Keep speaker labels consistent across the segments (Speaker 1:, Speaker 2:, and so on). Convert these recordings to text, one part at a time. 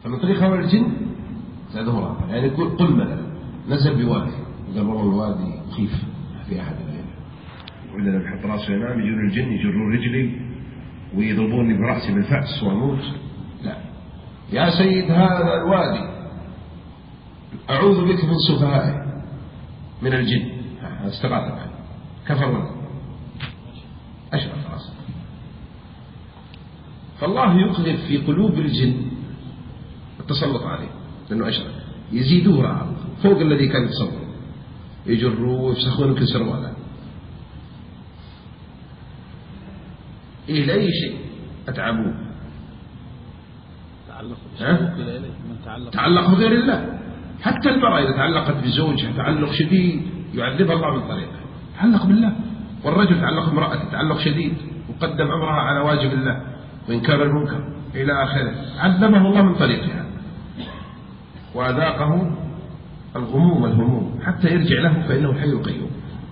Speaker 1: فمن طريق هؤلاء الجن زاده رهبة. يعني قل مثلا نزل بوادي، قال والله الوادي مخيف ما في أحد الليل، وإذا بحط راسه ينام يجون الجن يجرون رجلي ويضربوني برأسي بالفأس وأموت. لا، يا سيد هذا الوادي أعوذ بك من سفهائه من الجن. استغاث معه كفر منه أشرف راسه. فالله يقذف في قلوب الجن التسلط عليه لأنه أشرف، يزيدوه رهب فوق الذي كان يتصور، يجروه ويفسخون ويكسروا هذا. إيه لأي شيء أتعبوه تعلق بغير الله. حتى المرأة إذا تعلقت بزوجها تعلق شديد يعذبها الله من طريقه، تعلق بالله. والرجل تعلق بامرأته تعلق شديد وقدم أمرها على واجب الله وإنكار المنكر إلى آخره، عذبه الله من طريقها وأذاقه الهموم حتى يرجع له، فإنه الحي القيوم.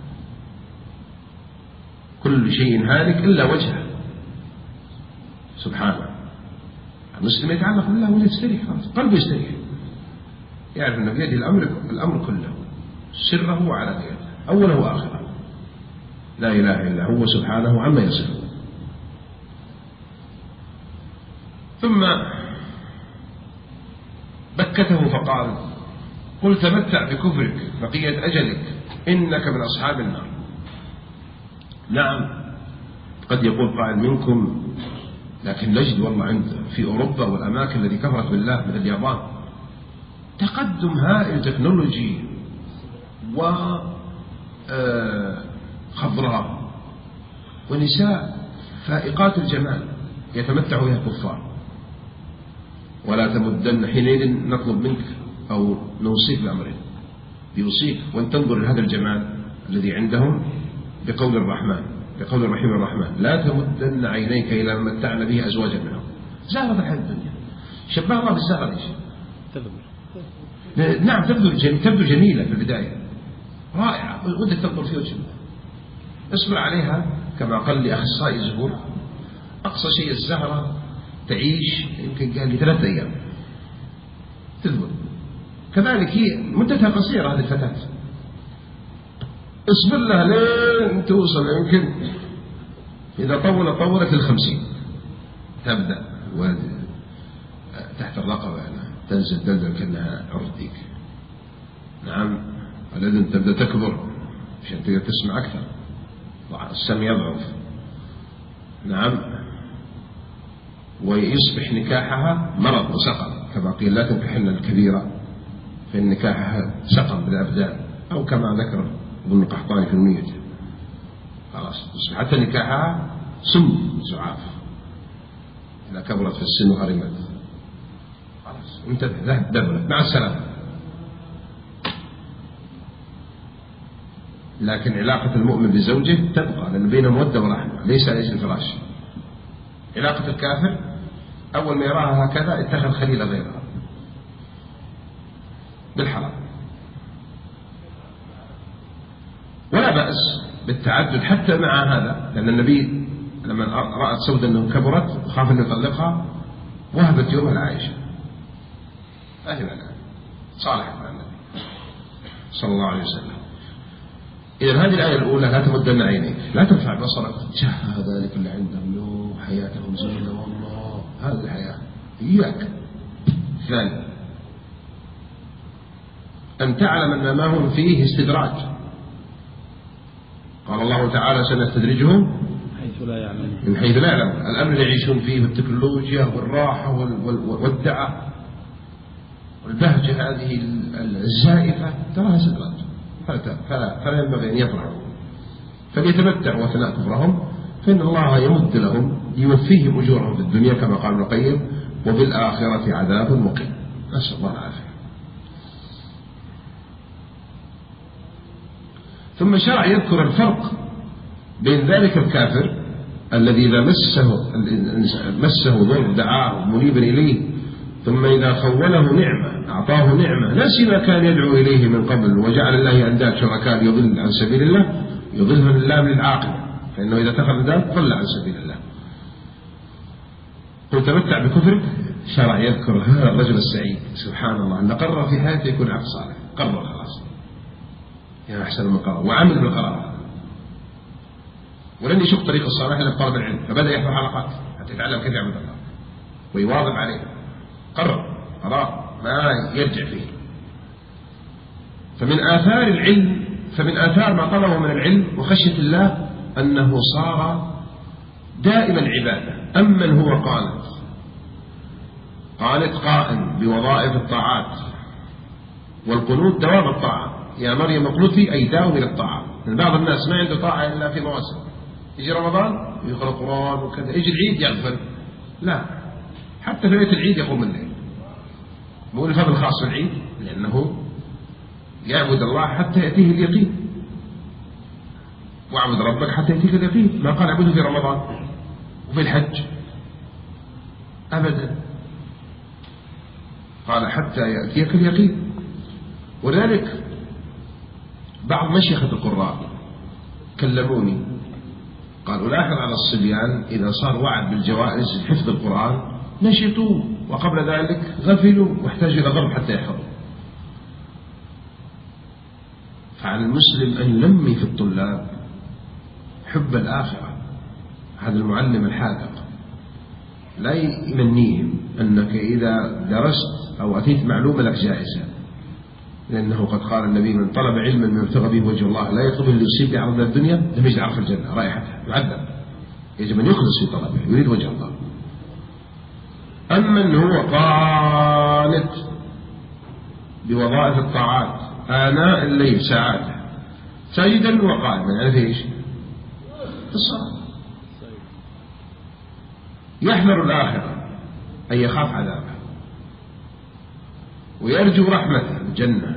Speaker 1: كل شيء هالك إلا وجهه سبحانه. المسلم يتعلق بالله ولا يستريح، قلبه يستريح، يعرف أن بيده الأمر كله سره وعلانيته أوله وآخره، لا إله إلا هو سبحانه عما يصفون. ثم بكته فقال قل تمتع بكفرك بقية أجلك إنك من أصحاب النار. نعم، قد يقول قائل منكم لكن نجد والله عند في أوروبا والأماكن التي كفرت بالله مثل اليابان تقدم هائل تكنولوجي وخضراء ونساء فائقات الجمال يتمتع بها الكفار. ولا تمدن، حينئذ نطلب منك أو نوصيك بأمرين، يوصيك وأن تنظر لهذا الجمال الذي عندهم بقول الرحمن، بقول الرحيم الرحمن لا تمدن عينيك إلى ما متعنا به أزواجا منهم. زهرة الحياة الدنيا شبه الله بالزهرة ليش؟ نعم تبدو جميلة في البداية رائعة ودك تنظر في وجهها، اصبر عليها كما قال لي أخصائي زهور أقصى شيء الزهرة تعيش يمكن قال لي 3 أيام تذبل، كذلك هي مدتها قصيرة هذه الفتاة، اصبر لها لين توصل يمكن إذا طولت 50 تبدأ تحت الرقبة تنزل دلدل كأنها عرضيك. نعم، الأذن تبدأ تكبر عشان تقدر تسمع أكثر، السمع يضعف. نعم، ويصبح نكاحها مرض وسقم كما قيل لا تنكحن الكبيرة فإن نكاحها سقم بالأبدان، أو كما ذكر ابن قحطاني في الميت خلاص تصبح حتى نكاحها سم زعاف إذا كبرت في السن وهرمت خلاص انتبه ذهب دبلت مع السلامة. لكن علاقة المؤمن بزوجه تبقى لأن بينهم مودة ورحمة ليس لأجل الفراش. علاقة الكافر أول ما يراها هكذا اتخذ خليل غيرها بالحرام. ولا بأس بالتعدد حتى مع هذا، لأن النبي لما رأت سودة أنه كبرت خاف أن يطلقها وهبت يومها لعائشة أهلا صالحة مع النبي صلى الله عليه وسلم. إذن هذه الآية الأولى لا تمدن عينيك، لا ترفع بصرك تشاهد ذلك اللي عندهم له حياتهم زينة والله هذه الحياة إياك. ثاني أن تعلم أن ما هم فيه استدراج. قال الله تعالى سنستدرجهم من حيث لا يعلمون. الأمر اللي يعيشون فيه والتكنولوجيا والراحة والدعة والبهجة هذه الزائفة تراها استدراج، فلا ينبغي أن يفرحوا فليتمتعوا أثناء كفرهم، فإن الله يمد لهم يوفيهم أجورهم في الدنيا كما قال ابن القيم وبالآخرة عذاب مقيم. نسأل الله العافية. ثم شرع يذكر الفرق بين ذلك الكافر الذي إذا مسه ضر دعاه منيبا إليه، ثم إذا خوله نعمة أعطاه نعمة نسي ما كان يدعو إليه من قبل وجعل الله أنداد شركاء يضل عن سبيل الله، يضله الله من العاقبة، فإنه إذا اتخذ ذلك ضل عن سبيل الله. قل تمتع بكفرك شرع يذكر هذا الرجل السعيد سبحان الله أن قرر في حياته يكون عبد صالح، قرر خلاص يا أحسن من قرر وعمل بالقرار، ولن يشوف طريق الصالح إلا بطلب العلم، فبدأ يحضر حلقات حتى يتعلم كيف يعبد الله ويواظب عليه، قرر قرار ما يرجع فيه. فمن آثار العلم، فمن آثار ما طلبه من العلم وخشية الله أنه صار دائما عبادة. أمن هو قانت قائم بوظائف الطاعات، والقنوت دوام الطاعة، يا مريم اقنتي أي داوم إلى الطاعة. من بعض الناس ما عنده طاعة إلا في مواسم، يجي رمضان يقرأ القرآن وكذا، يجي العيد يغفل، لا حتى في ليلة العيد يقوم الليل، مو الفضل خاص بالعيد لأنه يعبد الله حتى يأتيه اليقين، واعبد ربك حتى يأتيك اليقين، ما قال اعبده في رمضان وفي الحج أبدا، قال حتى يأتيك اليقين. ولذلك بعض مشيخة القراء كلموني قالوا لاحظ على الصبيان إذا صار وعد بالجوائز حفظ القرآن نشطوا، وقبل ذلك غفلوا واحتاجوا إلى ضرب حتى يحفظوا. فعلى المسلم أن ينمي في الطلاب حب الآخرة، هذا المعلم الحاذق لا يمنيهم أنك إذا درست أو أتيت معلومة لك جائزة، لأنه قد قال النبي من طلب علما من ابتغى به وجه الله لا يطلب اللي يصيب بعرض الدنيا لم يجد عرف الجنة رائحتها، يعذب. يجب أن يخلص في طلبه يريد وجه الله. أما أن هو قانت بوظائف الطاعات آناء الليل ساعات ساجدا وقائما، يعني في ايش؟ في الصلاة. يحذر الآخرة أن يخاف عذابه ويرجو رحمته الجنة،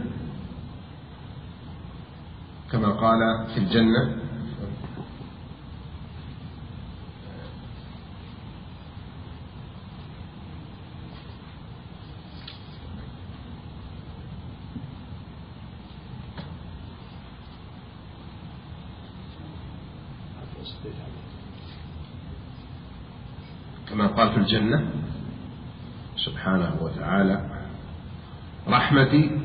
Speaker 1: كما قال في الجنة كما قال في الجنة سبحانه وتعالى رحمتي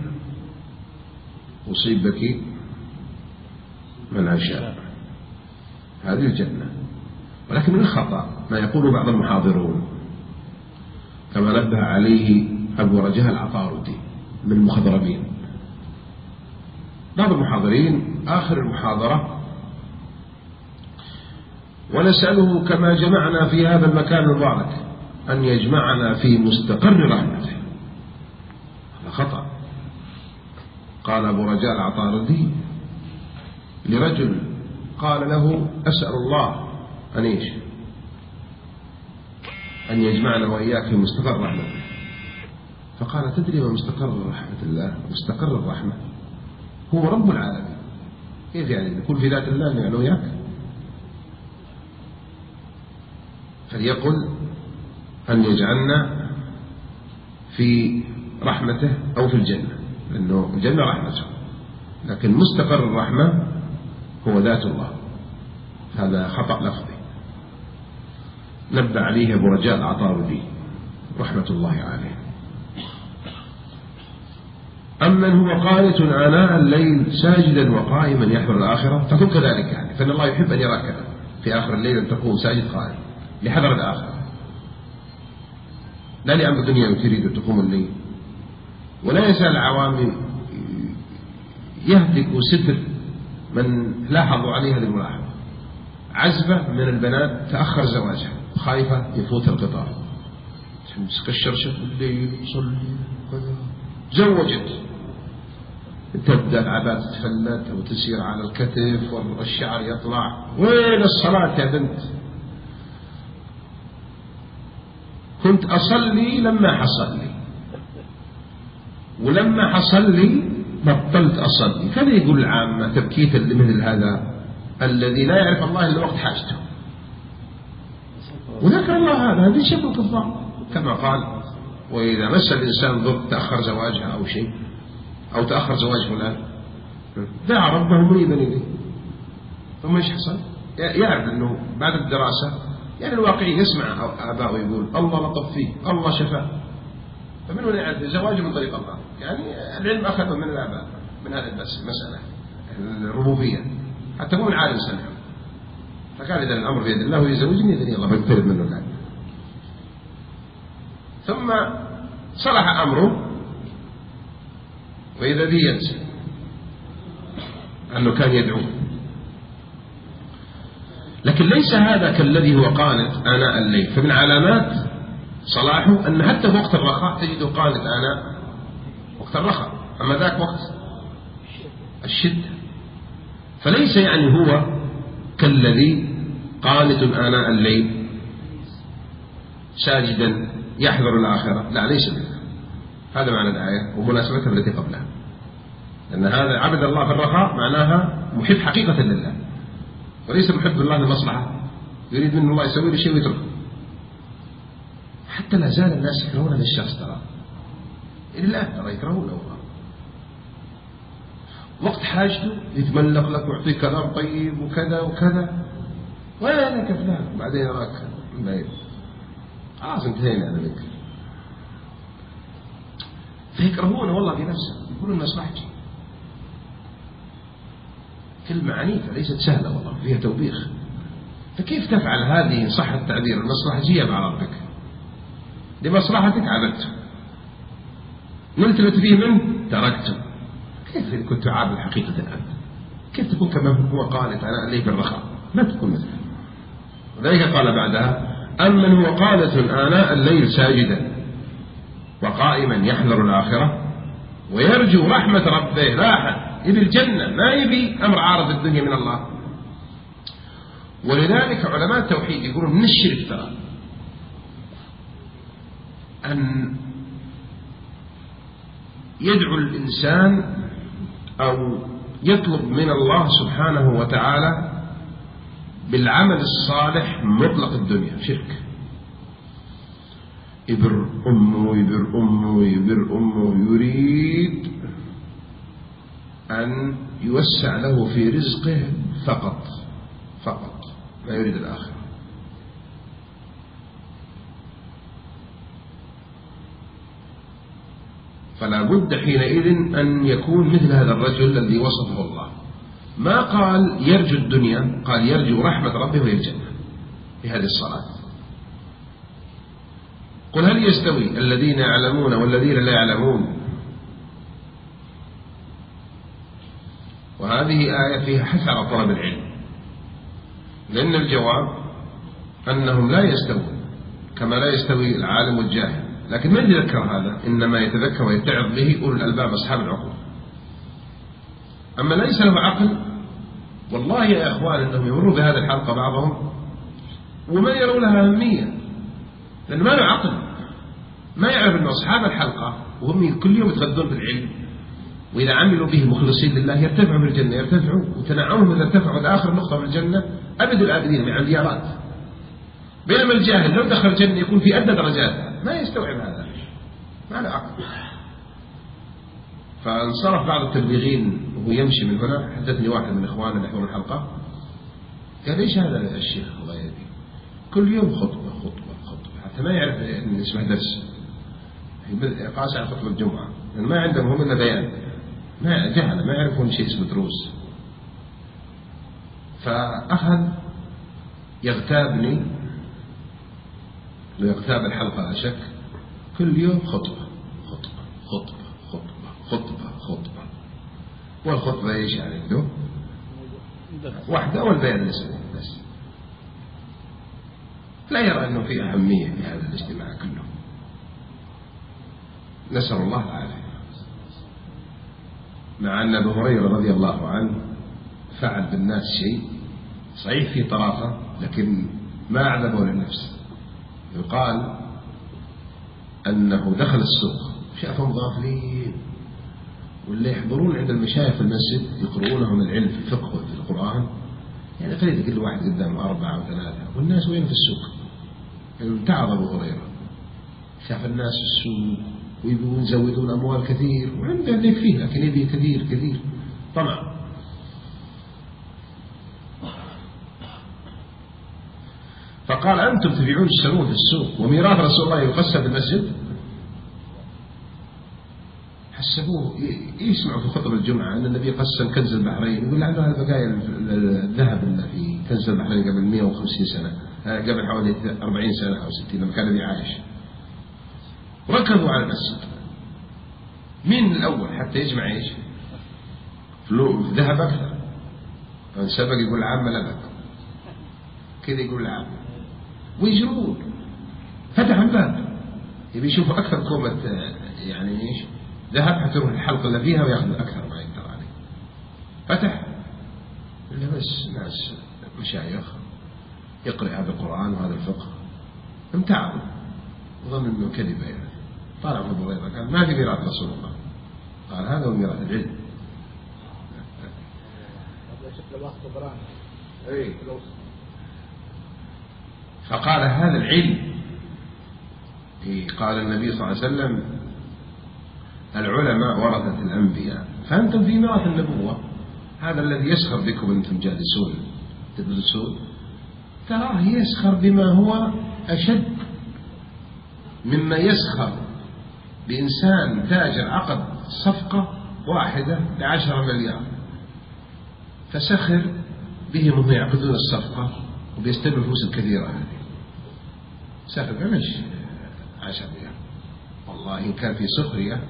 Speaker 1: أصيب بك من أشاء، هذه الجنة. ولكن من الخطأ ما يقول بعض المحاضرون كما نبه عليه أبو رجاء العطاردي من المخضرمين. بعض المحاضرين آخر المحاضرة ونسأله كما جمعنا في هذا المكان المبارك أن يجمعنا في مستقر رحمته، هذا خطأ. قال أبو رجاء العطاردي لرجل قال له أسأل الله أن إيش؟ أن يجمعنا وإياك في مستقر رحمته. فقال تدري ما مستقر رحمة الله؟ مستقر الرحمة هو رب العالمين. كيف يعني نقول في ذات الله أنه وإياك؟ فليقل أن يجعلنا في رحمته أو في الجنة، لأنه الجنة رحمته، لكن مستقر الرحمة هو ذات الله، هذا خطأ لفظي نبه عليه أبو رجاء العطاردي رحمة الله عليه. أمن هو قانت آناء الليل ساجدا وقائما يحذر الآخرة، تكون كذلك يعني، فإن الله يحب أن يراك في آخر الليل أن تقوم ساجد قائم لحذر الآخرة، لا لأمر الدنيا تريد أن تقوم الليل. ولا يزال العوام يهتك ستر من لاحظوا عليه هذه الملاحظة، عزبة من البنات تأخر زواجها خايفة يفوت القطار، تمسك الشرشف بالليل تصلي زوجت، تبدأ العباءة تتفلت وتسير على الكتف والشعر يطلع، وين الصلاة يا بنت؟ كنت أصلي لما حصلي، ولما حصلي بطلت أصلي. كذا يقول العامة تبكيتا لمثل هذا الذي لا يعرف الله إلا وقت حاجته، وذكر الله هذا شبه الكفار كما قال وإذا مس الإنسان ضر تأخر زواجها أو شيء أو تأخر زواج فلان دعا ربه منيبا إليه، ثم ايش حصل؟ يعرف أنه بعد الدراسة يعني الواقعي يسمع آباءه يقول الله لطف فيه الله شفاه، فمن هنا يعرف الزواج من طريق الله. يعني العلم أخذه من الآباء من هذه المسألة الربوبية حتى هو من عالم سمع، فقال إذا الأمر بيد الله ويزوجني إذن الله بيقترب منه الآن. ثم صلح أمره وإذا به ينسى أنه كان يدعو. لكن ليس هذا كالذي هو قانت آناء الليل. فمن علامات صلاحه أن حتى في وقت الرخاء تجده قانت آناء وقت الرخاء، أما ذاك وقت الشدة. فليس يعني هو كالذي قانت آناء الليل ساجدا يحذر الآخرة، لا ليس منه. هذا معنى الآية ومناسبتها التي قبلها، لأن هذا عبد الله في الرخاء معناها محب حقيقة لله، وليس محب الله للمصلحة يريد منه الله يسوي له شيء ويتركه. حتى لا زال الناس يكرهون هذا الشخص ترى إلى الآن، ترى يكرهونه وقت حاجته يتملق لك ويعطيك كلام طيب وكذا وكذا، وينك فلان بعدين يراك من بعيد خلاص انتهينا أنا منك. فيكرهونه والله في نفسه، يقولون مصلحتي. كلمة عنيفة ليست سهلة والله، فيها توبيخ. فكيف تفعل هذه إن صح التعبير المصلحجية مع ربك؟ لمصلحتك عبدته، نلتفت فيه منه تركته. كيف كنت عابد حقيقة الأب؟ كيف تكون كما هو قالت أنا الليل بالرخاء؟ ما تكون مثله. وذلك قال بعدها أمن هو قالة آناء الليل ساجدا وقائما يحذر الآخرة ويرجو رحمة ربه. لاحظ يبي الجنة، ما يبي أمر عارض الدنيا من الله. ولذلك علماء التوحيد يقولون من الشرك ترى أن يدعو الإنسان أو يطلب من الله سبحانه وتعالى بالعمل الصالح مطلق الدنيا. شرك. يبر أمه يبر أمه يبر أمه، يريد أن يوسع له في رزقه فقط فقط، ما يريد الآخرة. فلا بد حينئذ أن يكون مثل هذا الرجل الذي وصفه الله. ما قال يرجو الدنيا، قال يرجو رحمة ربه والجنة بهذه الصلاة. قل هل يستوي الذين يعلمون والذين لا يعلمون؟ وهذه آية فيها حث على طلب العلم، لأن الجواب أنهم لا يستوون كما لا يستوي العالم والجاهل. لكن من يذكر هذا؟ إنما يتذكر ويتعظ به أولو الألباب أصحاب العقول. أما ليس له عقل، والله يا إخوان أنهم يمروا بهذه الحلقة بعضهم وما يروا لها أهمية، لأن ما له عقل، ما يعرف أن أصحاب الحلقة وهم كل يوم يتغذون بالعلم، وإذا عملوا به مخلصين لله يرتفعوا في الجنة، يرتفعوا وتنعمهم إذا ارتفعوا إلى آخر نقطة في الجنة أبد الآبدين مع الديارات. بينما الجاهل لو دخل الجنة يكون في أدنى درجات، ما يستوعب هذا، ما له عقل. فانصرف بعض التبليغين وهو يمشي من هنا، حدثني واحد من إخواننا اللي يحضرون الحلقة قال ليش هذا الشيخ الله يهديه كل يوم خطبة خطبة خطبة، حتى ما يعرف أن اسمه درس، قاس على خطبة الجمعة، لأن ما عندهم هم إلا بيان، ما جهل، ما يعرفون شيء اسمه دروس. فأخذ يغتابني ويغتاب الحلقة لا شك، كل يوم خطبة خطبة خطبة خطبة خطبة خطبة. والخطبة ايش يعني عنده؟ واحدة والبيان الاسمه بس، لا يرى أنه في أهمية في هذا الاجتماع كله. نسأل الله العافية. مع أن أبو هريرة رضي الله عنه فعل بالناس شيء صحيح في طرافة لكن ما أعلمه للنفس. يقال أنه دخل السوق شافهم غافلين واللي يحضرون عند المشايخ في المسجد يقرؤونهم العلم في الفقه وفي القرآن، يعني قليل كل واحد قدام 4 أو 3، والناس وين في السوق. امتعض أبو هريرة، شاف الناس في السوق ويبون يزودون أموال كثير وعنده اللي يكفيه، لكن يبي كثير كثير طمع. فقال أنتم تبيعون تشترون في السوق وميراث رسول الله يقسم بالمسجد؟ حسبوه يسمعوا في خطب الجمعة أن النبي قسم كنز البحرين، يقول عنده هذا بقايا الذهب اللي في كنز البحرين قبل 150 سنة، قبل حوالي 40 سنة أو 60 لما كان النبي عايش. ركضوا على المسجد، مين الأول حتى يجمع إيش؟ ذهب أكثر، فانسبق يقول العام لبك كذا، يقول العام ويجرون. فتح الباب يبي يشوف أكثر كومة يعني إيش ذهب حتى يروح الحلقة اللي فيها ويأخذ أكثر ما يقدر عليه. فتح إلا بس ناس مشايخ يقرأ هذا القرآن وهذا الفقه، امتعوا وظن أنه كذبة يعني. طالع أبو هريرة قال ما في ميراث رسول الله، قال هذا هو ميراث العلم. فقال هذا العلم. قال النبي صلى الله عليه وسلم العلماء ورثة الأنبياء، فأنتم في ميراث النبوة. هذا الذي يسخر بكم أنتم جالسون تدرسون تراه يسخر بما هو أشد مما يسخر بإنسان تاجر عقد صفقة واحدة ب10 مليار، فسخر بهم وهم يعقدون الصفقة وبيستلموا الفلوس الكثيرة هذه. سخر ليش 10 مليار؟ والله إن كان في سخرية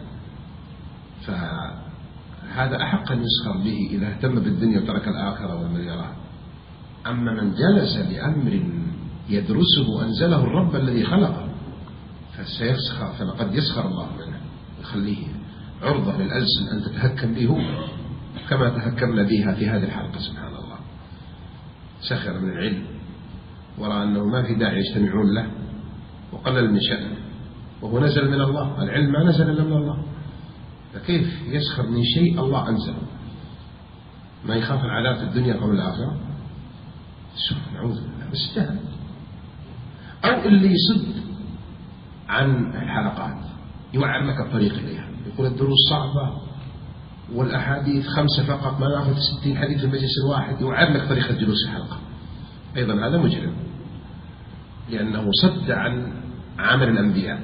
Speaker 1: فهذا أحق أن يسخر به إذا اهتم بالدنيا وترك الآخرة والمليارات. أما من جلس لأمر يدرسه أنزله الرب الذي خلقه فسيسخر، فلقد يسخر الله منه يخليه عرضة للألسن أن تتهكم به كما تهكمنا بها في هذه الحلقة. سبحان الله، سخر من العلم ورأى أنه ما في داعي يجتمعون له وقلل من شأنه، وهو نزل من الله. العلم ما نزل إلا من الله، فكيف يسخر من شيء الله أنزله؟ ما يخاف العذاب في الدنيا قبل الآخرة؟ نعوذ بالله، بس جهل. أو اللي يصد عن الحلقات يوعر لك الطريق إليها، يقول الدروس صعبة والأحاديث 5 فقط، ما نأخذ 60 حديث في المجلس الواحد، يوعر لك طريقة جلوس الحلقة. أيضا هذا مجرم، لأنه صد عن عمل الأنبياء.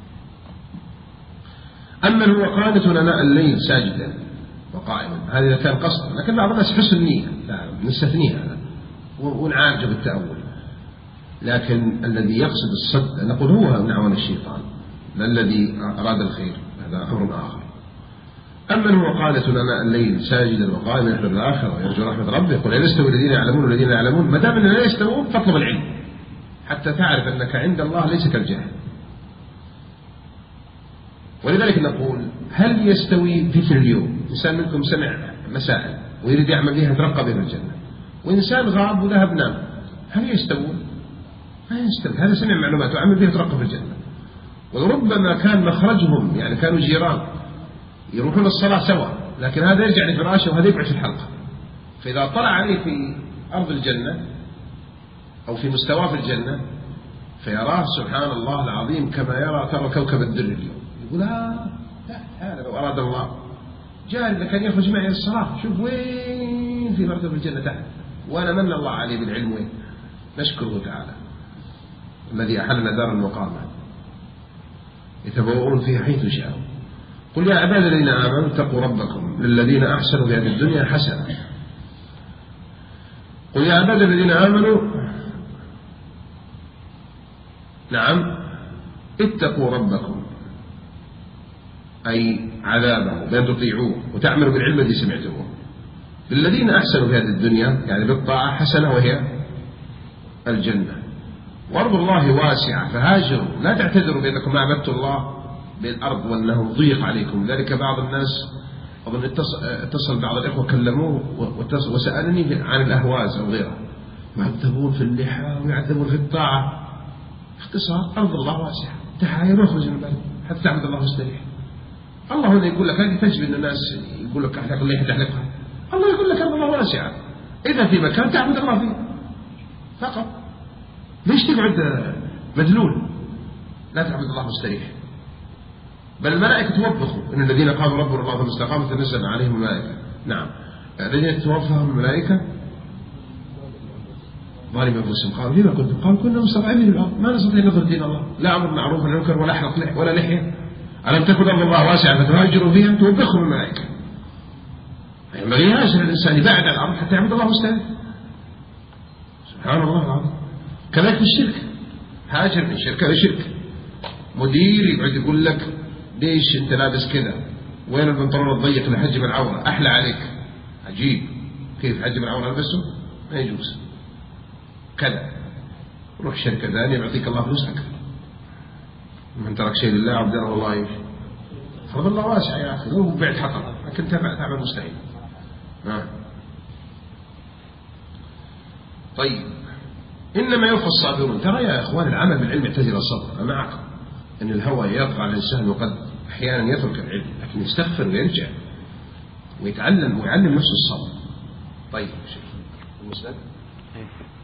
Speaker 1: أما هو قانت آناء الليل ساجدا وقائما، هذا إذا كان قصدا، لكن بعض الناس حسن النية لا نستثنيه هذا ونعالجه بالتأول. لكن الذي يقصد الصد نقول هو من أعوان الشيطان، لا الذي أراد الخير، هذا أمر آخر. أما هو قانت آناء الليل ساجدا وقائما يحذر الآخرة ويرجو رحمة ربه، يقول هل يستوي الذين يعلمون والذين لا يعلمون؟ ما دام لا يستوون فاطلب العلم حتى تعرف أنك عند الله ليس كالجاهل. ولذلك نقول هل يستوي في اليوم إنسان منكم سمع مسائل ويريد يعمل بها يترقى بها الجنة، وإنسان غاب وذهب نام، هل يستوون؟ ما يستوي. هذا سمع معلومات وعمل بها يترقى في الجنة، وربما كان مخرجهم يعني كانوا جيران يروحون الصلاة سوا، لكن هذا يرجع لفراشه وهذا يقعد في الحلقة، فإذا طلع عليه في أرض الجنة أو في مستواه في الجنة فيراه سبحان الله العظيم كما ترى كوكب الدر اليوم، يقول هذا لو أراد الله جاء إذا كان يخرج معي الصلاة، شوف وين في مرتبة الجنة تحت، وأنا من الله عليه بالعلم وين. نشكره تعالى الذي أحلنا دار المقامة يتبوؤون فيها حيث شاءوا. قل يا عباد الذين آمنوا اتقوا ربكم للذين أحسنوا في هذه الدنيا حسنة. قل يا عباد الذين آمنوا نعم اتقوا ربكم، أي عذابه بأن تطيعوه وتعملوا بالعلم الذي سمعتموه. للذين أحسنوا في هذه الدنيا يعني بالطاعة حسنة وهي الجنة. وأرض الله واسعة فهاجروا، لا تعتذروا بأنكم ما عبدتوا الله بالأرض وأنه ضيق عليكم. ذلك بعض الناس أظن اتصل بعض الإخوة كلموه وسألني عن الأهواز أو غيرها، يعذبون في اللحى ويعذبون في الطاعة. اختصار أرض الله واسعة، تعال واخرج من البلد حتى تعبد الله واستريح. الله هنا يقول لك هذه تجب أن الناس يقول لك احلق اللحى تحلقها، الله يقول لك أرض الله واسعة، إذا في مكان تعبد الله فيه فقط. ليش تقعد مدلول لا تعبد الله واستريح؟ بل الملائكة توبخوا إن الذين قالوا ربنا الله ثم استقاموا تنزل عليهم الملائكة. نعم الذين توفاهم الملائكة ظالم أنفسهم قالوا فيما كنتم؟ قالوا كنا مستضعفين في الأرض ما نستطيع نظر دين الله، لا أمر معروف ولا منكر ولا حلق ولا لحية. ألم تكن أرض الله واسعة فتهاجروا فيها توبخهم الملائكة. ينبغي يهاجر الإنسان يبعد عن الأرض حتى يعبد الله مستهدف. سبحان الله العظيم. كذلك في الشرك، هاجر من شركة لشركة. مدير يقعد يقول لك ليش أنت لابس كذا؟ وين البنطلون الضيق اللي حجم العورة؟ أحلى عليك. عجيب، كيف حجم العورة ألبسه؟ ما يجوز كذا. روح شركة ثانية يعطيك الله فلوس أكثر. من ترك شيء لله عبده الله يمشي. فرض الله واسع يا أخي، مو بعد حطب لكن تعمل مستحيل. طيب، إنما يوفى الصابرون. ترى يا إخوان العمل بالعلم يحتاج إلى صبر. أنا معكم أن الهوى يطغى على الإنسان وقد أحيانا يترك العلم، لكن يستغفر ويرجع ويتعلم ويعلم نفسه الصبر. طيب المسند